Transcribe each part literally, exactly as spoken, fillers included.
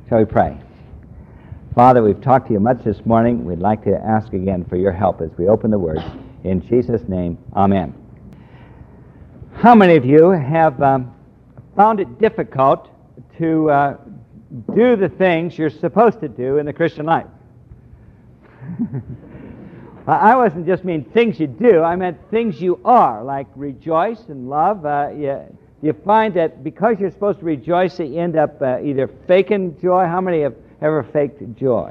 Shall we pray? Father, we've talked to you much this morning. We'd like to ask again for your help as we open the Word. In Jesus' name, amen. How many of you have um, found it difficult to uh, do the things you're supposed to do in the Christian life? I wasn't just mean things you do, I meant things you are, like rejoice and love. Uh, you, you find that because you're supposed to rejoice, you end up uh, either faking joy. How many have ever faked joy?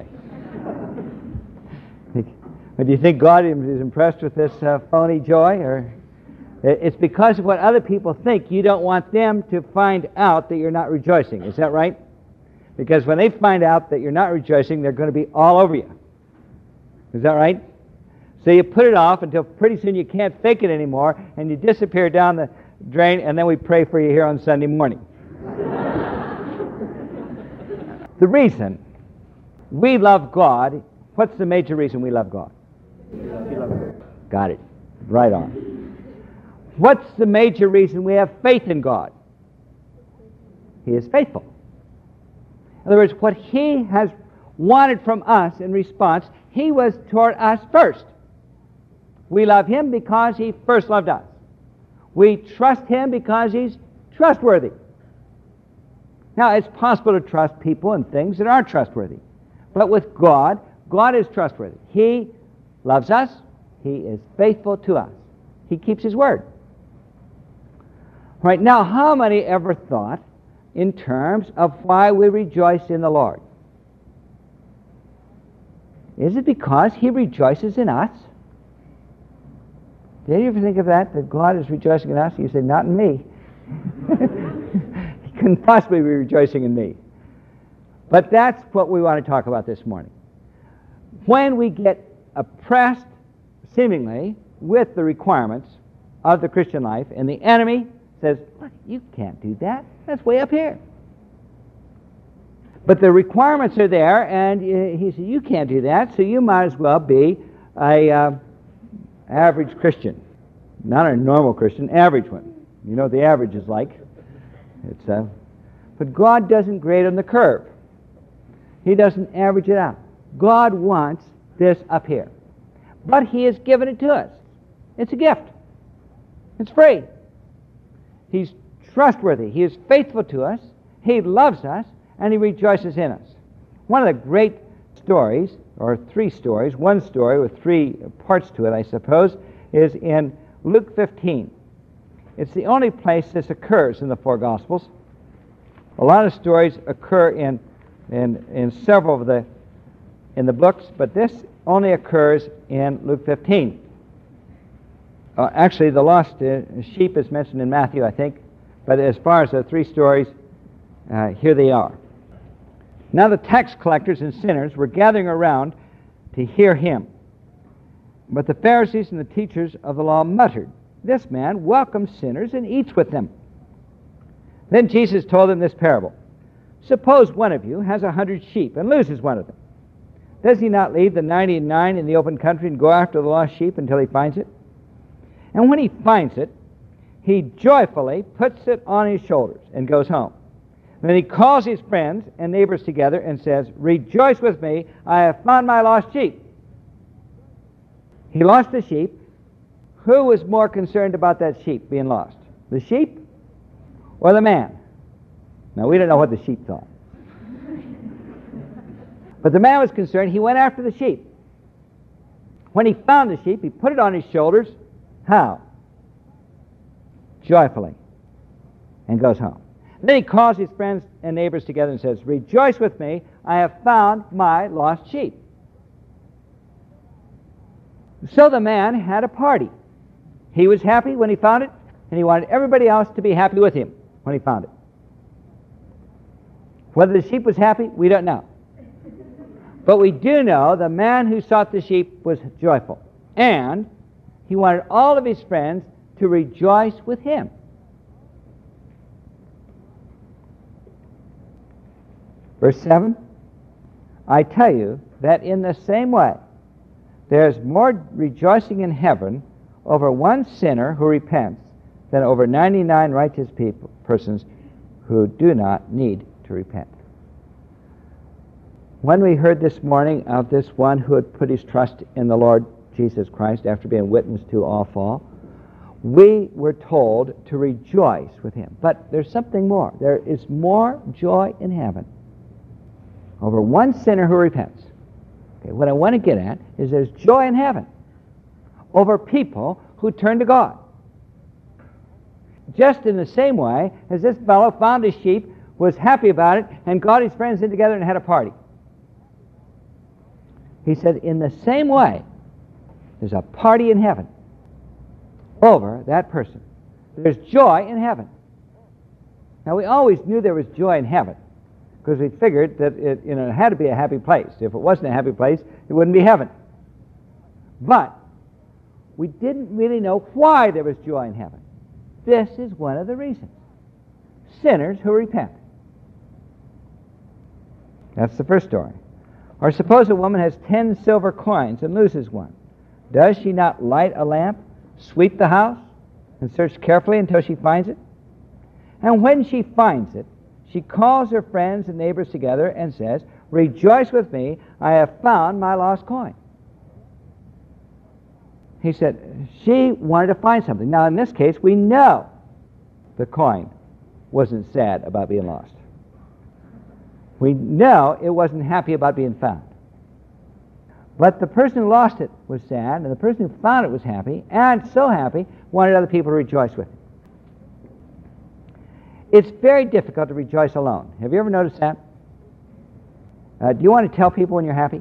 Or do you think God is impressed with this uh, phony joy? Or it's because of what other people think. You don't want them to find out that you're not rejoicing. Is that right? Because when they find out that you're not rejoicing, they're going to be all over you. Is that right? So you put it off until pretty soon you can't fake it anymore, and you disappear down the drain, and then we pray for you here on Sunday morning. The reason we love God, what's the major reason we love God? Got it. Right on. What's the major reason we have faith in God? He is faithful. In other words, what He has wanted from us in response, He was toward us first. We love Him because He first loved us. We trust Him because He's trustworthy. Now, it's possible to trust people and things that aren't trustworthy. But with God, God is trustworthy. He loves us. He is faithful to us. He keeps His word. Right now, how many ever thought in terms of why we rejoice in the Lord? Is it because He rejoices in us? Did you ever think of that, that God is rejoicing in us? You say, not in me. He couldn't possibly be rejoicing in me. But that's what we want to talk about this morning. When we get oppressed, seemingly, with the requirements of the Christian life, and the enemy says, look, you can't do that. That's way up here. But the requirements are there, and he says, you can't do that, so you might as well be a uh, average Christian. Not a normal Christian, average one. You know what the average is like. It's uh, But God doesn't grade on the curve. He doesn't average it out. God wants this up here. But He has given it to us. It's a gift. It's free. He's trustworthy. He is faithful to us. He loves us. And He rejoices in us. One of the great stories, or three stories, one story with three parts to it, I suppose, is in Luke fifteen. It's the only place this occurs in the four Gospels. A lot of stories occur in in, in several of the in the books, but this only occurs in Luke fifteen. Uh, actually, the lost uh, sheep is mentioned in Matthew, I think, but as far as the three stories, uh, here they are. Now the tax collectors and sinners were gathering around to hear Him. But the Pharisees and the teachers of the law muttered, this man welcomes sinners and eats with them. Then Jesus told them this parable. Suppose one of you has a hundred sheep and loses one of them. Does he not leave the ninety-nine in the open country and go after the lost sheep until he finds it? And when he finds it, he joyfully puts it on his shoulders and goes home. Then he calls his friends and neighbors together and says, rejoice with me, I have found my lost sheep. He lost the sheep. Who was more concerned about that sheep being lost? The sheep or the man? Now, we don't know what the sheep thought. But the man was concerned. He went after the sheep. When he found the sheep, he put it on his shoulders. How? Joyfully. And goes home. Then he calls his friends and neighbors together and says, rejoice with me, I have found my lost sheep. So the man had a party. He was happy when he found it, and he wanted everybody else to be happy with him when he found it. Whether the sheep was happy, we don't know. But we do know the man who sought the sheep was joyful, and he wanted all of his friends to rejoice with him. Verse seven, I tell you that in the same way there is more rejoicing in heaven over one sinner who repents than over ninety-nine righteous people, persons who do not need to repent. When we heard this morning of this one who had put his trust in the Lord Jesus Christ after being witness to all fall, we were told to rejoice with him. But there's something more. There is more joy in heaven over one sinner who repents. Okay, what I want to get at is there's joy in heaven over people who turn to God. Just in the same way as this fellow found his sheep, was happy about it, and got his friends in together and had a party. He said, in the same way, there's a party in heaven over that person. There's joy in heaven. Now, we always knew there was joy in heaven because we figured that it, you know, it had to be a happy place. If it wasn't a happy place, it wouldn't be heaven. But we didn't really know why there was joy in heaven. This is one of the reasons. Sinners who repent. That's the first story. Or suppose a woman has ten silver coins and loses one. Does she not light a lamp, sweep the house, and search carefully until she finds it? And when she finds it, she calls her friends and neighbors together and says, "Rejoice with me, I have found my lost coin." He said, she wanted to find something. Now, in this case, we know the coin wasn't sad about being lost. We know it wasn't happy about being found. But the person who lost it was sad, and the person who found it was happy, and so happy, wanted other people to rejoice with him. It's very difficult to rejoice alone. Have you ever noticed that? Uh, do you want to tell people when you're happy?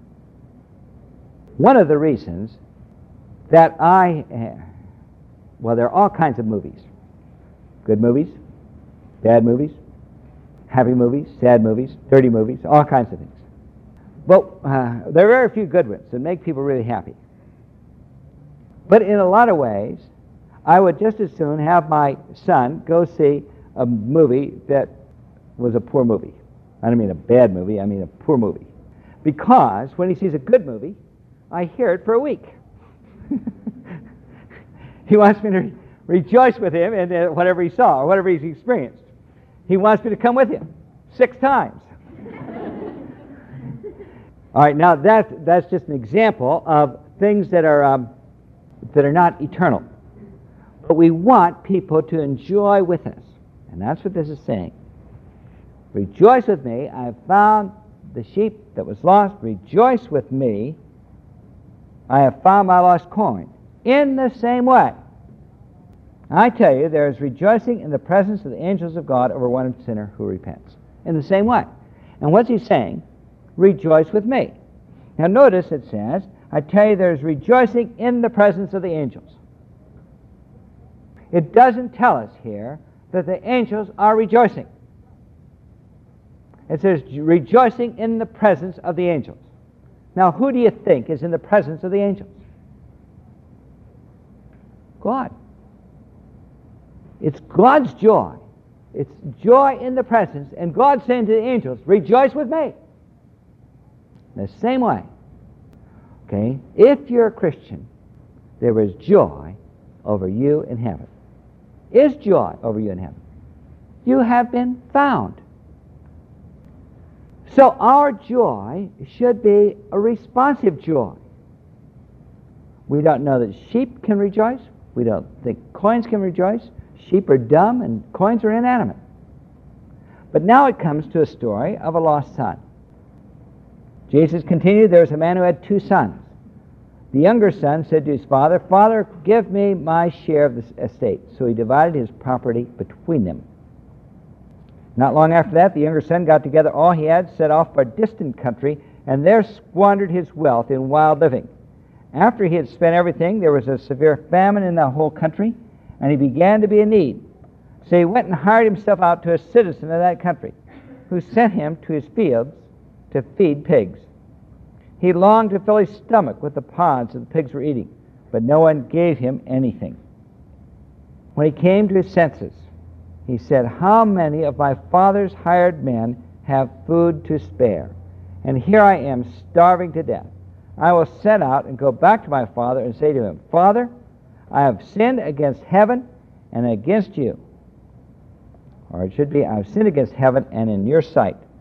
One of the reasons that I, uh, well, there are all kinds of movies. Good movies, bad movies, happy movies, sad movies, dirty movies, all kinds of things. But uh, there are very few good ones that make people really happy. But in a lot of ways, I would just as soon have my son go see a movie that was a poor movie. I don't mean a bad movie, I mean a poor movie. Because when he sees a good movie, I hear it for a week. He wants me to rejoice with him in uh, whatever he saw or whatever he's experienced. He wants me to come with him six times. All right, now that, that's just an example of things that are, um, that are not eternal. But we want people to enjoy with us. And that's what this is saying. Rejoice with me, I have found the sheep that was lost. Rejoice with me, I have found my lost coin. In the same way, I tell you, there is rejoicing in the presence of the angels of God over one sinner who repents. In the same way. And what's he saying? Rejoice with me. Now notice it says, I tell you, there is rejoicing in the presence of the angels. It doesn't tell us here that the angels are rejoicing. It says rejoicing in the presence of the angels. Now, who do you think is in the presence of the angels? God. It's God's joy. It's joy in the presence, and God saying to the angels, rejoice with me. The same way, okay, if you're a Christian, there is joy over you in heaven. Is joy over you in heaven. You have been found. So our joy should be a responsive joy. We don't know that sheep can rejoice. We don't think coins can rejoice. Sheep are dumb and coins are inanimate. But now it comes to a story of a lost son. Jesus continued, there was a man who had two sons. The younger son said to his father, Father, give me my share of the estate. So he divided his property between them. Not long after that, the younger son got together all he had, set off for a distant country, and there squandered his wealth in wild living. After he had spent everything, there was a severe famine in the whole country, and he began to be in need. So he went and hired himself out to a citizen of that country, who sent him to his fields to feed pigs. He longed to fill his stomach with the pods that the pigs were eating, but no one gave him anything. When he came to his senses, he said, how many of my father's hired men have food to spare? And here I am starving to death. I will set out and go back to my father and say to him, Father, I have sinned against heaven and against you. Or it should be, I have sinned against heaven and in your sight.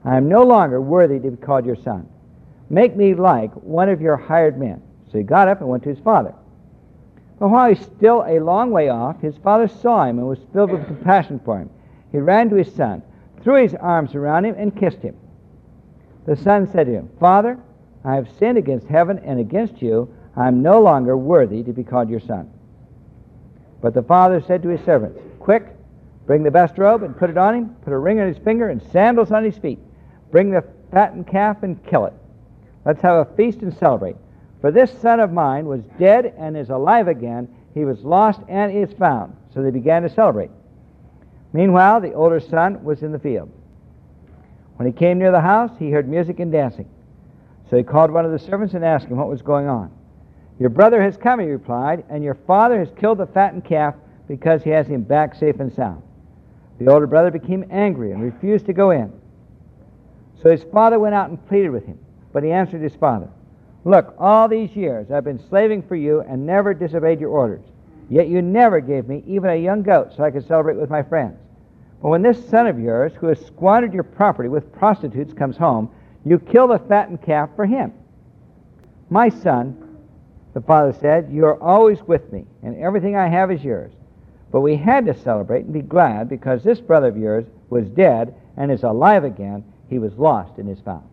I am no longer worthy to be called your son. Make me like one of your hired men. So he got up and went to his father. But while he was still a long way off, his father saw him and was filled with compassion for him. He ran to his son, threw his arms around him, and kissed him. The son said to him, Father, I have sinned against heaven and against you. I am no longer worthy to be called your son. But the father said to his servants, Quick, bring the best robe and put it on him, put a ring on his finger and sandals on his feet. Bring the fattened calf and kill it. Let's have a feast and celebrate. For this son of mine was dead and is alive again. He was lost and is found. So they began to celebrate. Meanwhile, the older son was in the field. When he came near the house, he heard music and dancing. So he called one of the servants and asked him what was going on. Your brother has come, he replied, and your father has killed the fattened calf because he has him back safe and sound. The older brother became angry and refused to go in. So his father went out and pleaded with him. But he answered his father, Look, all these years I've been slaving for you and never disobeyed your orders. Yet you never gave me even a young goat so I could celebrate with my friends. But when this son of yours, who has squandered your property with prostitutes, comes home, you kill the fattened calf for him. My son, the father said, you are always with me, and everything I have is yours. But we had to celebrate and be glad because this brother of yours was dead and is alive again. He was lost and is found.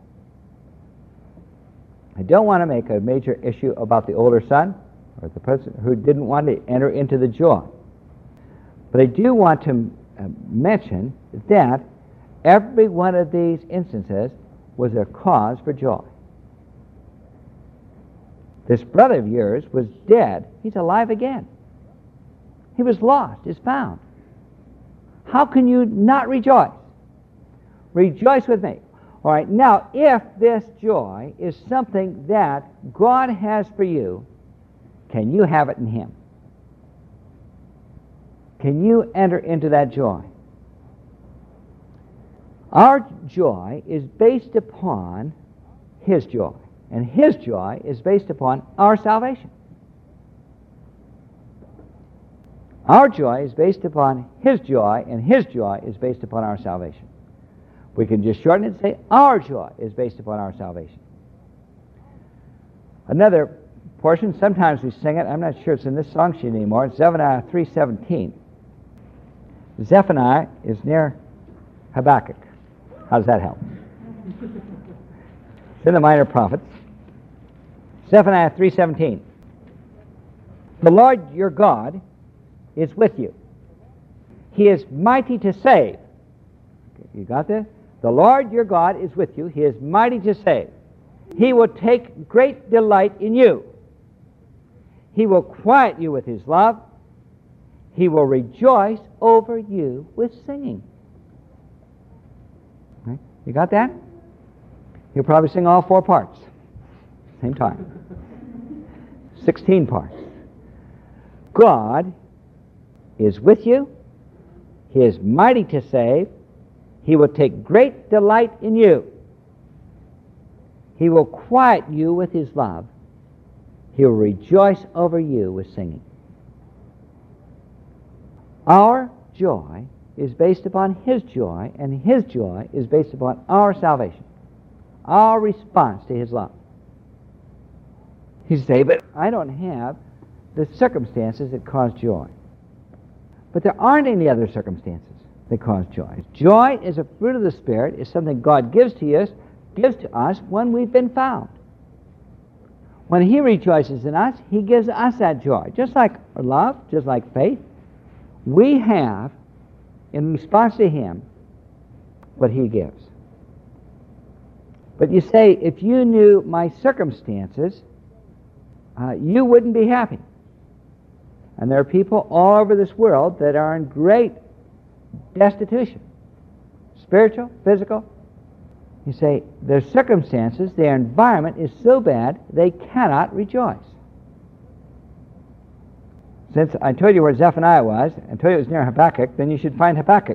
I don't want to make a major issue about the older son or the person who didn't want to enter into the joy. But I do want to uh, mention that every one of these instances was a cause for joy. This brother of yours was dead. He's alive again. He was lost, is found. How can you not rejoice? Rejoice with me. All right, now, if this joy is something that God has for you, can you have it in Him? Can you enter into that joy? Our joy is based upon His joy, and His joy is based upon our salvation. Our joy is based upon His joy, and His joy is based upon our salvation. We can just shorten it and say, our joy is based upon our salvation. Another portion, sometimes we sing it, I'm not sure it's in this song sheet anymore, it's Zephaniah three seventeen. Zephaniah is near Habakkuk. How does that help? It's in the Minor Prophets. Zephaniah three seventeen. The Lord your God is with you. He is mighty to save. You got this? The Lord your God is with you. He is mighty to save. He will take great delight in you. He will quiet you with His love. He will rejoice over you with singing. Right? You got that? He'll probably sing all four parts. Same time. Sixteen parts. God is with you. He is mighty to save. He will take great delight in you. He will quiet you with His love. He will rejoice over you with singing. Our joy is based upon His joy, and His joy is based upon our salvation, our response to His love. You say, but I don't have the circumstances that cause joy. But there aren't any other circumstances that cause joy. Joy is a fruit of the Spirit, is something God gives to us, gives to us when we've been found. When He rejoices in us, He gives us that joy. Just like love, just like faith, we have, in response to Him, what He gives. But you say, if you knew my circumstances, uh, you wouldn't be happy. And there are people all over this world that are in great destitution, spiritual, physical. You say, their circumstances, their environment is so bad, they cannot rejoice. Since I told you where Zephaniah was, and told you it was near Habakkuk, then you should find Habakkuk.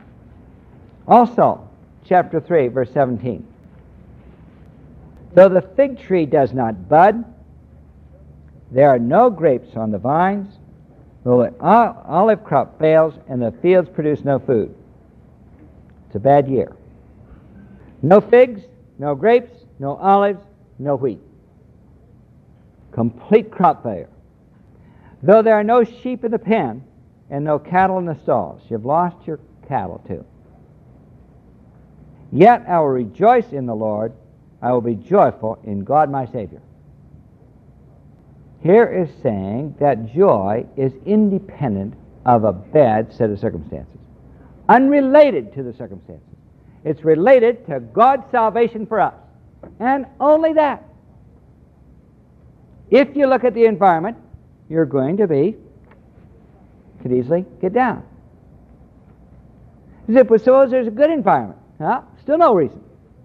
Also, chapter three, verse seventeen. Though the fig tree does not bud, there are no grapes on the vines, though the olive crop fails, and the fields produce no food. It's a bad year. No figs, no grapes, no olives, no wheat. Complete crop failure. Though there are no sheep in the pen and no cattle in the stalls. You've lost your cattle too. Yet I will rejoice in the Lord. I will be joyful in God my Savior. Here is saying that joy is independent of a bad set of circumstances, unrelated to the circumstances. It's related to God's salvation for us, and only that. If you look at the environment, you're going to be, could easily get down. Suppose there's a good environment. Huh? Still no reason.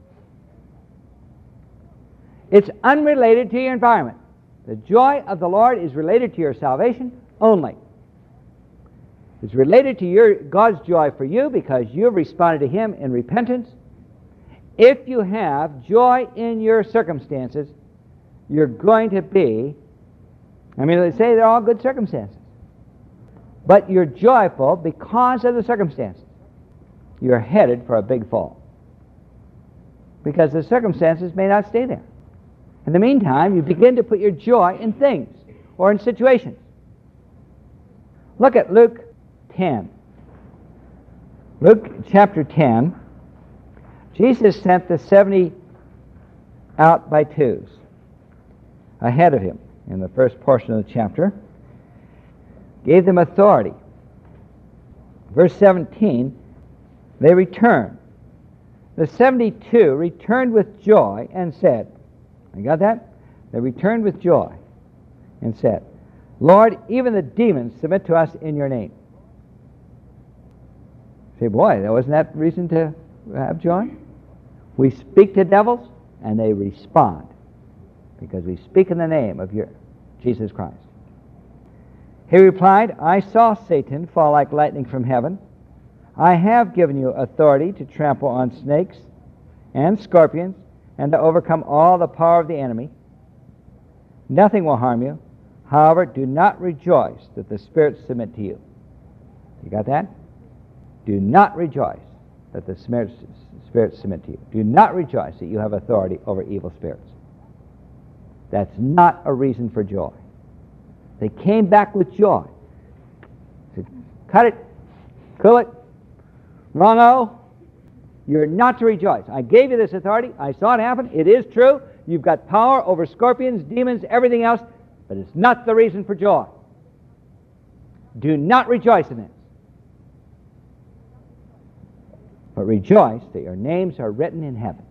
It's unrelated to your environment. The joy of the Lord is related to your salvation only. It's related to your God's joy for you because you've responded to Him in repentance. If you have joy in your circumstances, you're going to be, I mean, they say they're all good circumstances, but you're joyful because of the circumstances. You're headed for a big fall because the circumstances may not stay there. In the meantime, you begin to put your joy in things or in situations. Look at Luke ten. Luke chapter ten. Jesus sent the seventy out by twos ahead of him in the first portion of the chapter. Gave them authority. Verse seventeen, they returned. The seventy-two returned with joy and said, you got that? They returned with joy and said, Lord, even the demons submit to us in your name. Say, boy, wasn't that reason to have joy? We speak to devils and they respond because we speak in the name of your Jesus Christ. He replied, I saw Satan fall like lightning from heaven. I have given you authority to trample on snakes and scorpions and to overcome all the power of the enemy. Nothing will harm you. However, do not rejoice that the spirits submit to you. You got that? Do not rejoice that the spirits submit to you. Do not rejoice that you have authority over evil spirits. That's not a reason for joy. They came back with joy. Said, cut it, cool it, wrong-o. You're not to rejoice. I gave you this authority. I saw it happen. It is true. You've got power over scorpions, demons, everything else, but it's not the reason for joy. Do not rejoice in this. But rejoice that your names are written in heaven.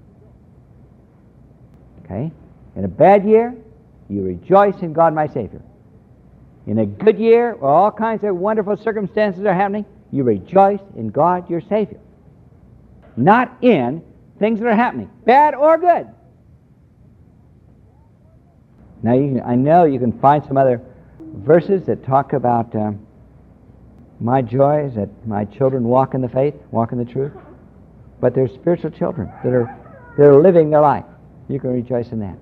Okay? In a bad year, you rejoice in God my Savior. In a good year, where all kinds of wonderful circumstances are happening, you rejoice in God your Savior. Not in things that are happening, bad or good. Now, you can, I know you can find some other verses that talk about um, my joy is that my children walk in the faith, walk in the truth. But they're spiritual children that are, that are living their life. You can rejoice in that.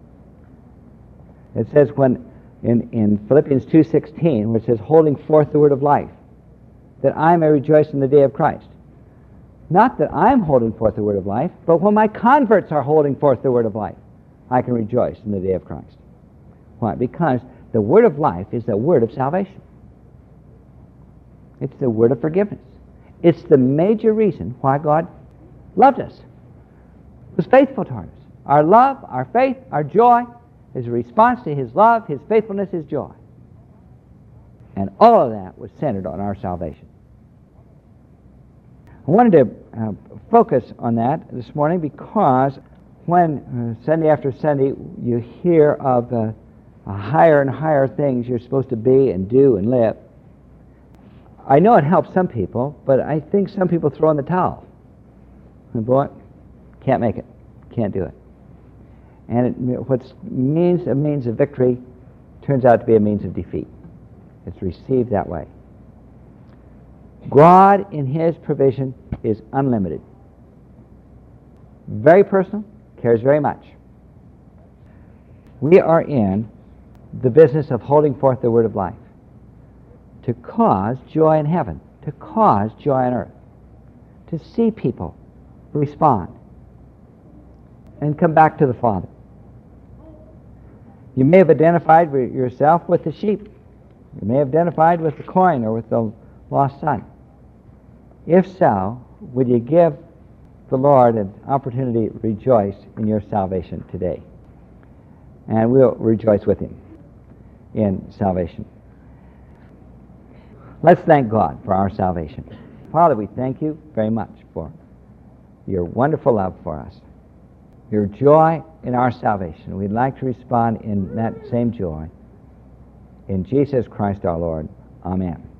It says when in, in Philippians two sixteen, where it says, holding forth the word of life, that I may rejoice in the day of Christ. Not that I'm holding forth the word of life, but when my converts are holding forth the word of life, I can rejoice in the day of Christ. Why? Because the word of life is the word of salvation. It's the word of forgiveness. It's the major reason why God loved us, was faithful toward us. Our love, our faith, our joy is a response to His love, His faithfulness, His joy. And all of that was centered on our salvation. I wanted to uh, focus on that this morning because when uh, Sunday after Sunday you hear of uh, higher and higher things you're supposed to be and do and live, I know it helps some people, but I think some people throw in the towel. And boy, can't make it, can't do it. And it, what means a means of victory turns out to be a means of defeat. It's received that way. God, in His provision, is unlimited. Very personal, cares very much. We are in the business of holding forth the word of life to cause joy in heaven, to cause joy on earth, to see people respond, and come back to the Father. You may have identified with yourself with the sheep. You may have identified with the coin or with the lost son. If so, would you give the Lord an opportunity to rejoice in your salvation today? And we'll rejoice with him in salvation. Let's thank God for our salvation. Father, we thank you very much for your wonderful love for us, your joy in our salvation. We'd like to respond in that same joy. In Jesus Christ our Lord. Amen.